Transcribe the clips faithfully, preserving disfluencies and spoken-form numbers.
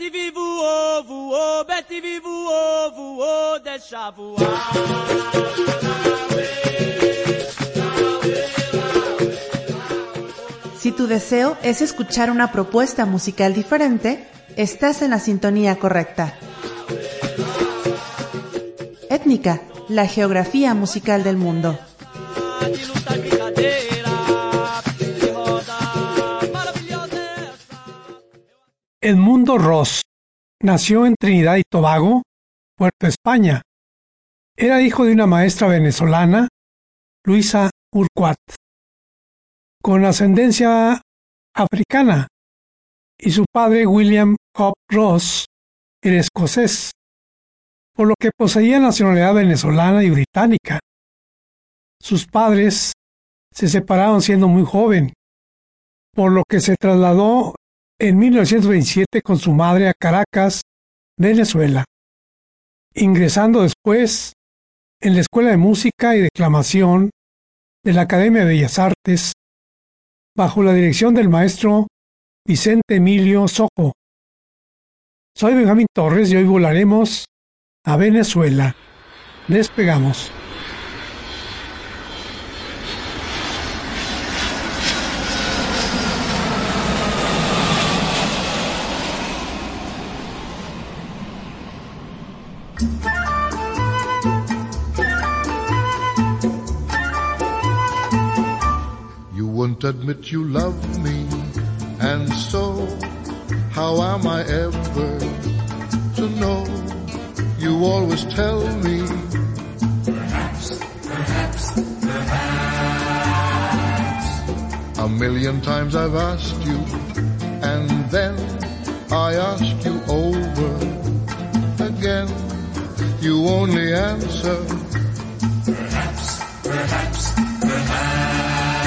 Betivi voou, voou, Betivi voou, voou, deixa voar. Si tu deseo es escuchar una propuesta musical diferente, estás en la sintonía correcta. Étnica, la geografía musical del mundo. Edmundo Ros nació en Trinidad y Tobago, Puerto España. Era hijo de una maestra venezolana, Luisa Urquhart, con ascendencia africana, y su padre William Cobb Ross era escocés, por lo que poseía nacionalidad venezolana y británica. Sus padres se separaron siendo muy joven, por lo que se trasladó en mil novecientos veintisiete con su madre a Caracas, Venezuela, ingresando después en la Escuela de Música y Declamación de la Academia de Bellas Artes, bajo la dirección del maestro Vicente Emilio Sojo. Soy Benjamín Torres y hoy volaremos a Venezuela. Despegamos. You won't admit you love me, and so how am I ever to know? You always tell me, perhaps, perhaps, perhaps. A million times I've asked you, and then I ask you over again. You only answer, perhaps, perhaps, perhaps.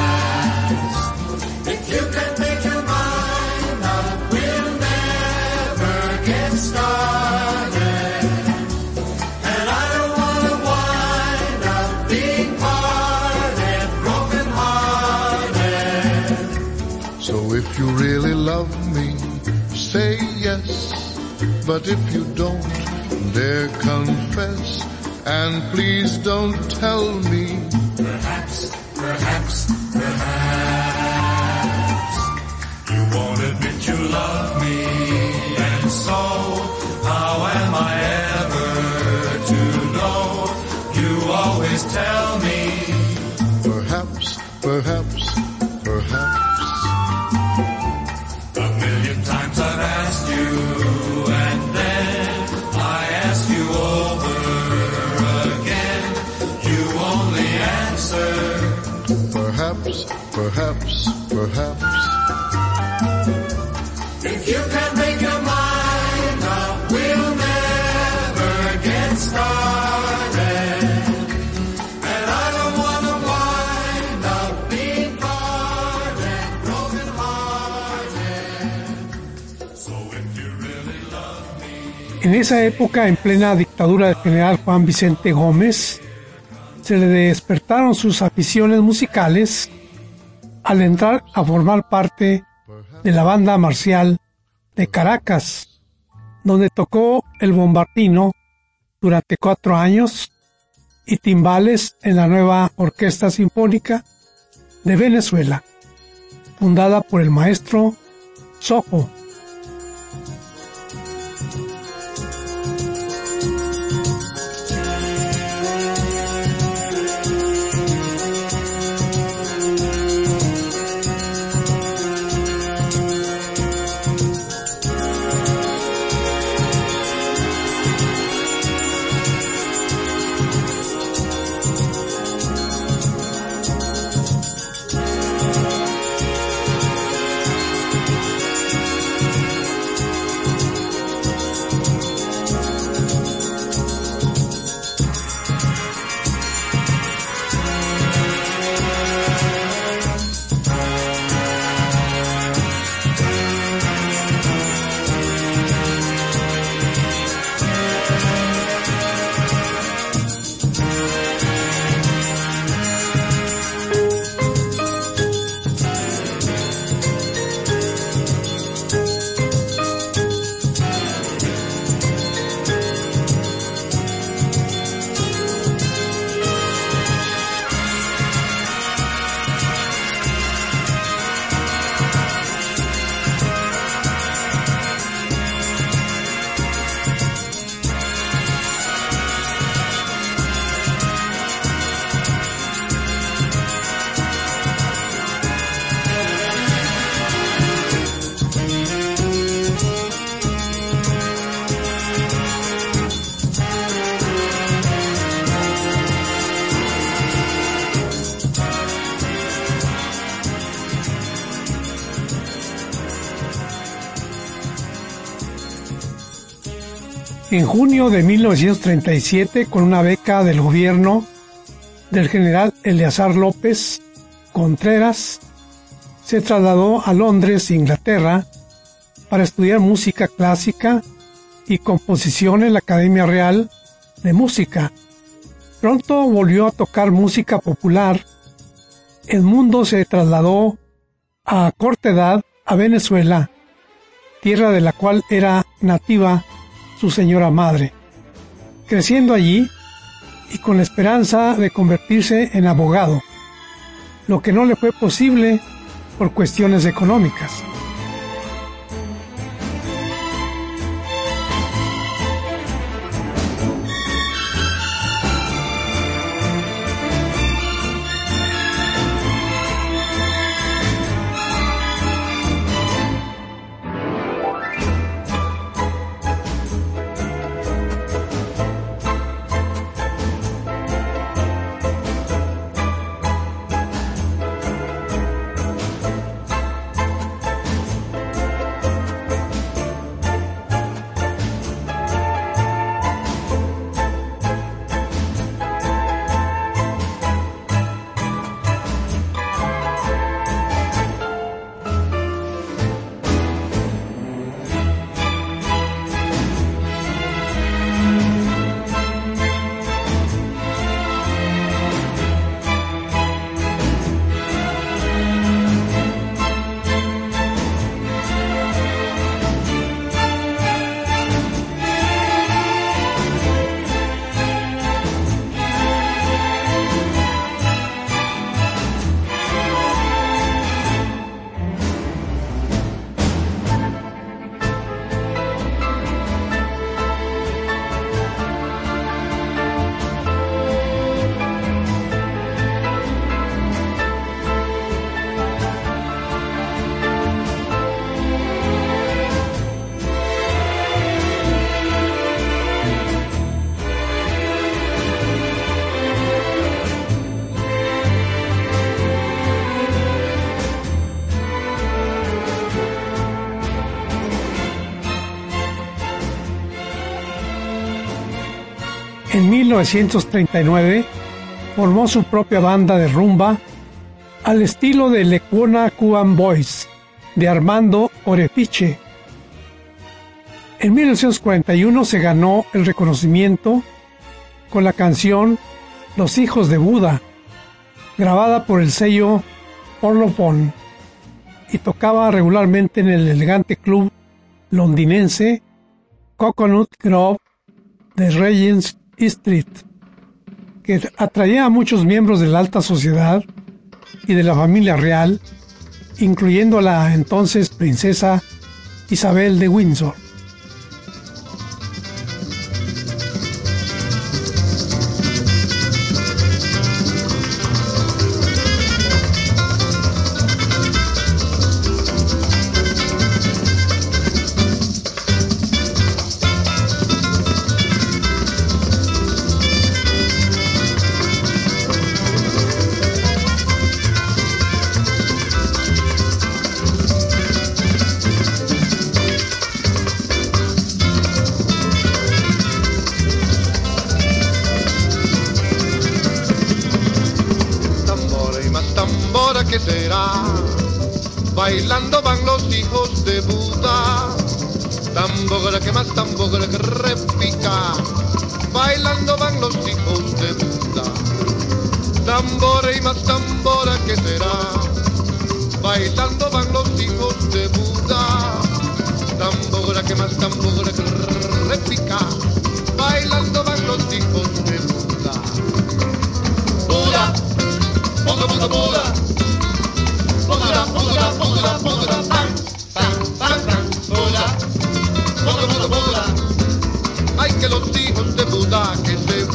If you can make your mind up, we'll never get started. And I don't want to wind up being parted, broken hearted. So if you really love me, say yes. But if you don't, dare confess. And please don't tell me, perhaps, perhaps, perhaps. You won't admit you love me, and so how am I ever to know? You always tell me, perhaps, perhaps, perhaps. A million times I've asked you, and then I ask you over again. You only answer, perhaps, perhaps, perhaps. If you can make your mind up, we'll never get started. And I don't want to wind up being parted, broken hearted. So if you really love me. En esa época, en plena dictadura del general Juan Vicente Gómez, se le despertaron sus aficiones musicales al entrar a formar parte de la banda marcial de Caracas, donde tocó el bombardino durante cuatro años y timbales en la nueva Orquesta Sinfónica de Venezuela, fundada por el maestro Sojo. En junio de mil novecientos treinta y siete, con una beca del gobierno del general Eleazar López Contreras, se trasladó a Londres, Inglaterra, para estudiar música clásica y composición en la Academia Real de Música. Pronto volvió a tocar música popular. Edmundo se trasladó a corta edad a Venezuela, tierra de la cual era nativa su señora madre, creciendo allí y con la esperanza de convertirse en abogado, lo que no le fue posible por cuestiones económicas. En mil novecientos treinta y nueve formó su propia banda de rumba al estilo de Lekuona Cuban Boys de Armando Orefiche. En mil novecientos cuarenta y uno se ganó el reconocimiento con la canción Los Hijos de Buda, grabada por el sello Parlophone, y tocaba regularmente en el elegante club londinense Coconut Grove de Regent Street, que atraía a muchos miembros de la alta sociedad y de la familia real, incluyendo a la entonces princesa Isabel de Windsor. ¿Qué será? Bailando van los hijos de Buda, tambora que más tambora que repica. Bailando van los hijos de Buda, tambora y más tambora que será. Bailando van los hijos de Buda, tambora que más tambora que repica. Bailando van los hijos de Buda. Buda, Buda, Buda, Buda. Buda, Buda, Buda, Buda, bang, bang, bang, bang, Buda, Buda, Buda, Buda. Ay, que los hijos de Buda que se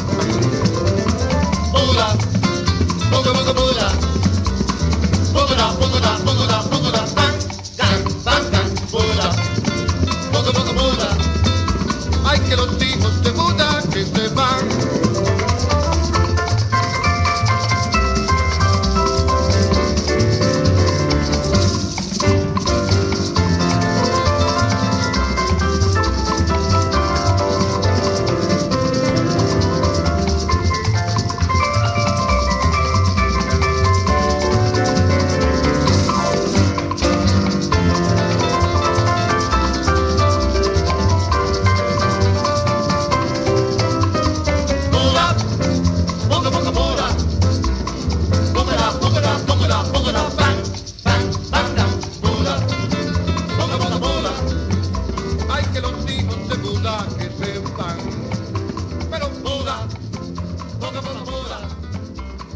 Buda, Buda, Buda, Buda, Buda, Buda, Buda, Buda, bang, bang, bang, bang, Buda, Buda, Buda, Buda.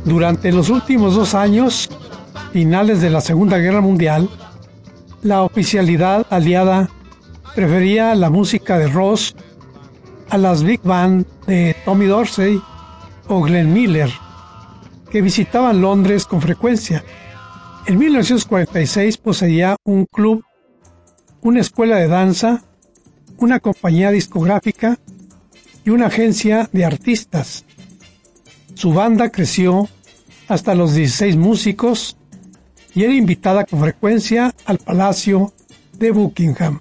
Durante los últimos dos años, finales de la Segunda Guerra Mundial, la oficialidad aliada prefería la música de Ross a las big band de Tommy Dorsey o Glenn Miller, que visitaban Londres con frecuencia. En mil novecientos cuarenta y seis poseía un club, una escuela de danza, una compañía discográfica y una agencia de artistas. Su banda creció hasta los dieciséis músicos y era invitada con frecuencia al Palacio de Buckingham.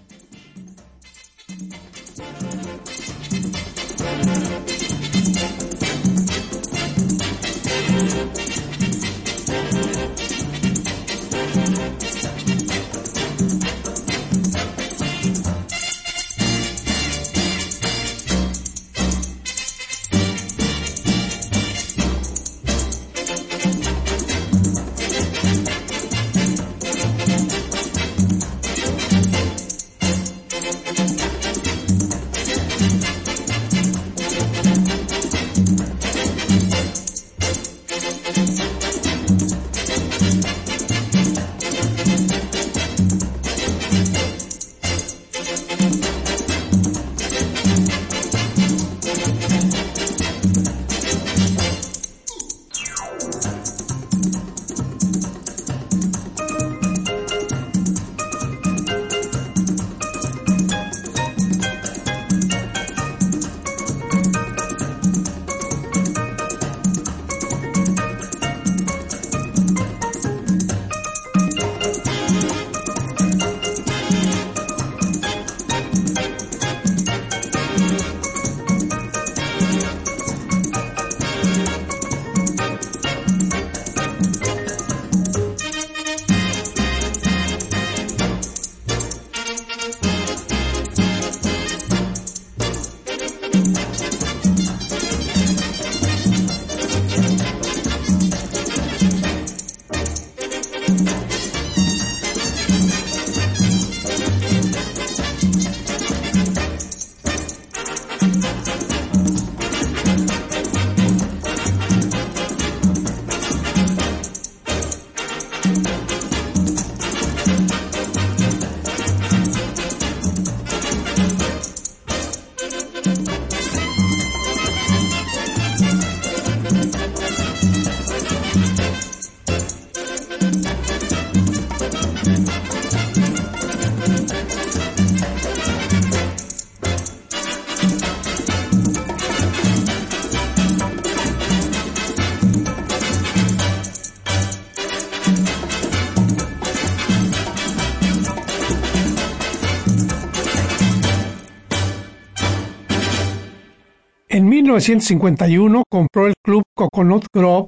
En mil novecientos cincuenta y uno compró el club Coconut Grove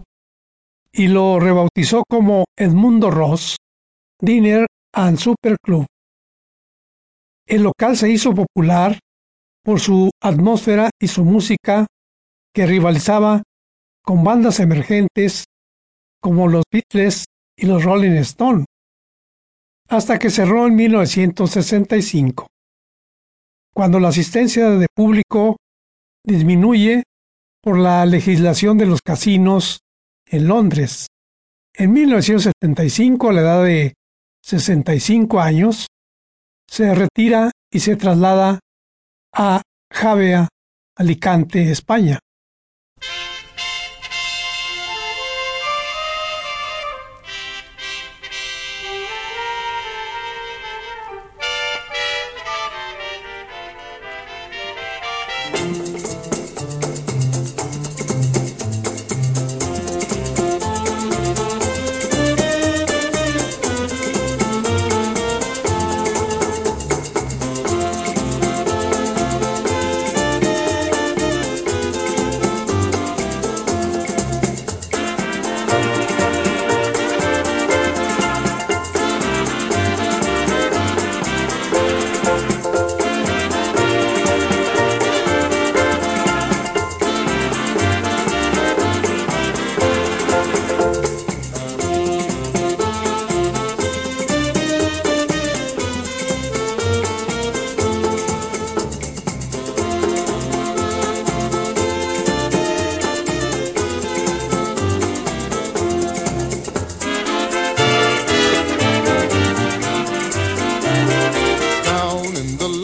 y lo rebautizó como Edmundo Ross Dinner and Supper Club. El local se hizo popular por su atmósfera y su música, que rivalizaba con bandas emergentes como los Beatles y los Rolling Stones, hasta que cerró en mil novecientos sesenta y cinco, cuando la asistencia de público disminuye por la legislación de los casinos en Londres. En mil novecientos setenta y cinco, a la edad de sesenta y cinco años, se retira y se traslada a Javea, Alicante, España.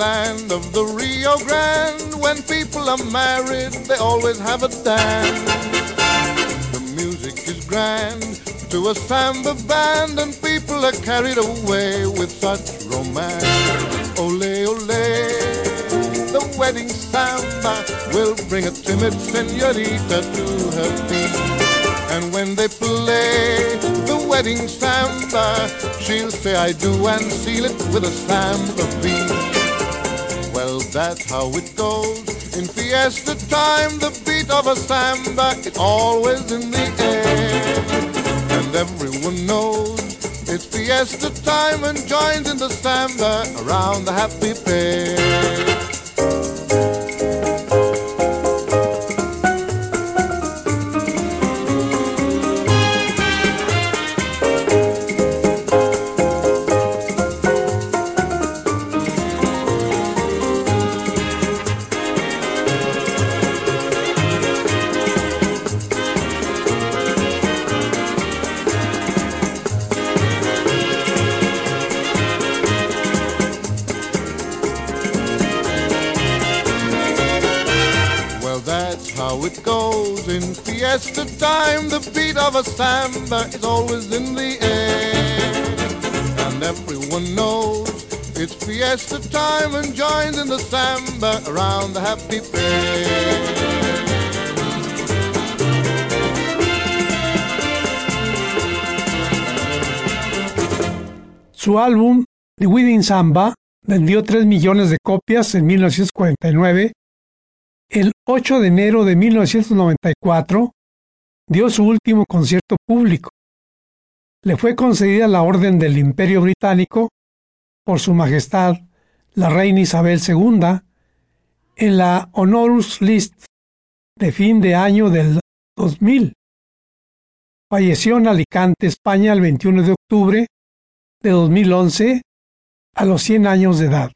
land of the Rio Grande, when people are married, they always have a dance. The music is grand to a samba band, and people are carried away with such romance. Ole, ole, the wedding samba will bring a timid señorita to her feet. And when they play the wedding samba, she'll say I do and seal it with a samba beat. Well, that's how it goes in fiesta time. The beat of a samba is always in the air, and everyone knows it's fiesta time and joins in the samba around the happy pair. It goes in fiesta time. The beat of a samba is always in the air, and everyone knows it's fiesta time and joins in the samba around the happy pair. Su álbum The Wedding Samba vendió tres millones de copias en mil novecientos cuarenta y nueve. El ocho de enero de mil novecientos noventa y cuatro dio su último concierto público. Le fue concedida la Orden del Imperio Británico por Su Majestad la Reina Isabel segunda en la Honoris List de fin de año del dos mil. Falleció en Alicante, España, el veintiuno de octubre de dos mil once a los cien años de edad.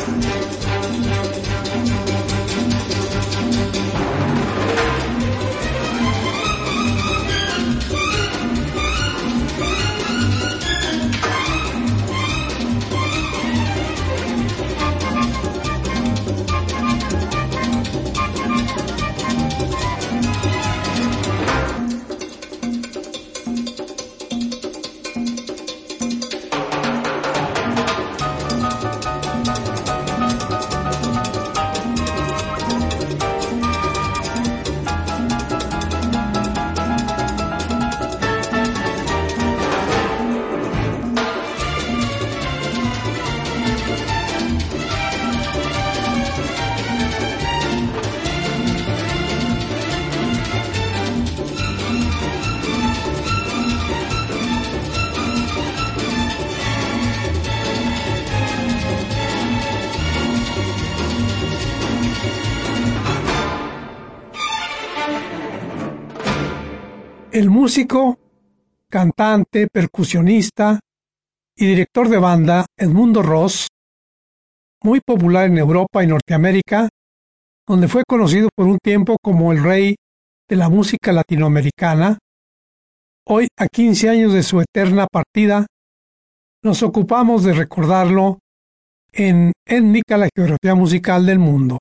El músico, cantante, percusionista y director de banda Edmundo Ross, muy popular en Europa y Norteamérica, donde fue conocido por un tiempo como el rey de la música latinoamericana, hoy, a quince años de su eterna partida, nos ocupamos de recordarlo en Étnica, la geografía musical del mundo.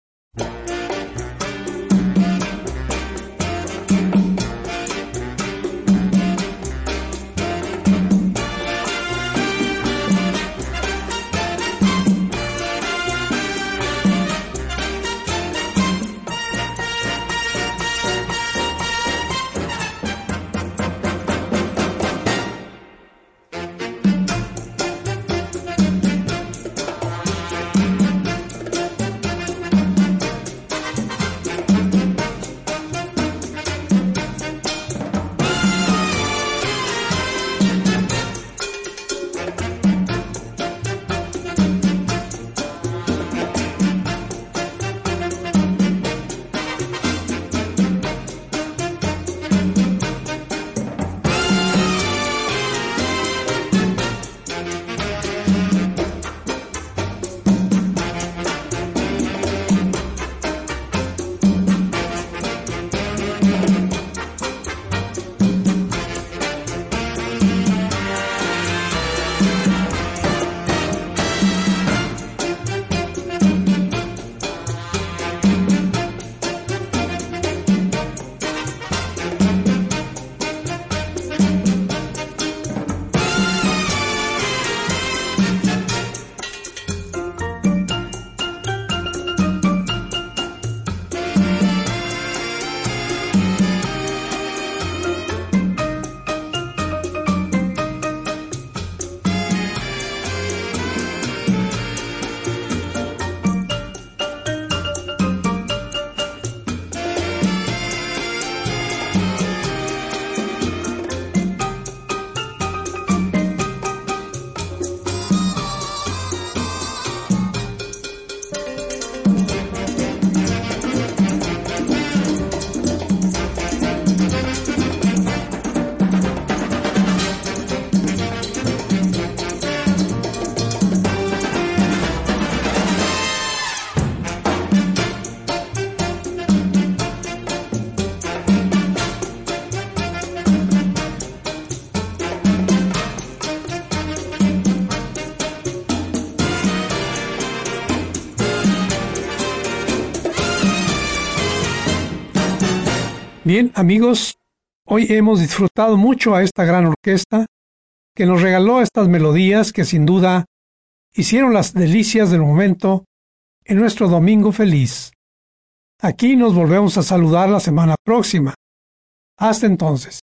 Bien, amigos, hoy hemos disfrutado mucho a esta gran orquesta que nos regaló estas melodías que sin duda hicieron las delicias del momento en nuestro domingo feliz. Aquí nos volvemos a saludar la semana próxima. Hasta entonces.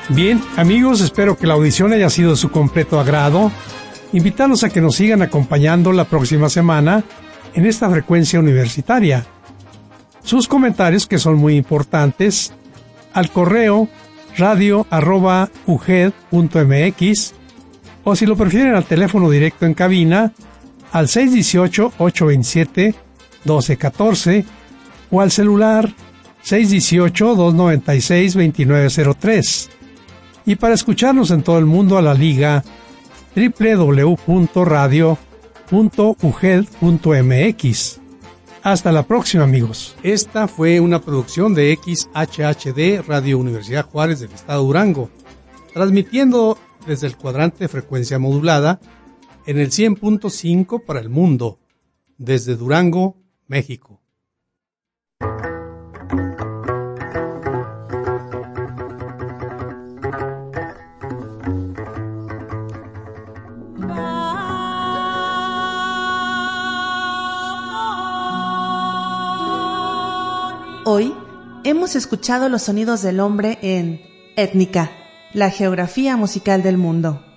Bien, amigos, espero que la audición haya sido de su completo agrado. Invitarlos a que nos sigan acompañando la próxima semana en esta frecuencia universitaria. Sus comentarios, que son muy importantes, al correo radio arroba u g e d punto m x o si lo prefieren al teléfono directo en cabina al seis uno ocho, ocho dos siete, uno dos uno cuatro o al celular seis uno ocho, dos nueve seis, dos nueve cero tres. Y para escucharnos en todo el mundo a la liga doble u doble u doble u punto radio punto u g e d punto m x. Hasta la próxima, amigos. Esta fue una producción de X H H D Radio Universidad Juárez del Estado de Durango, transmitiendo desde el cuadrante de frecuencia modulada en el cien punto cinco para el mundo, desde Durango, México. Hoy hemos escuchado los sonidos del hombre en Étnica, la geografía musical del mundo.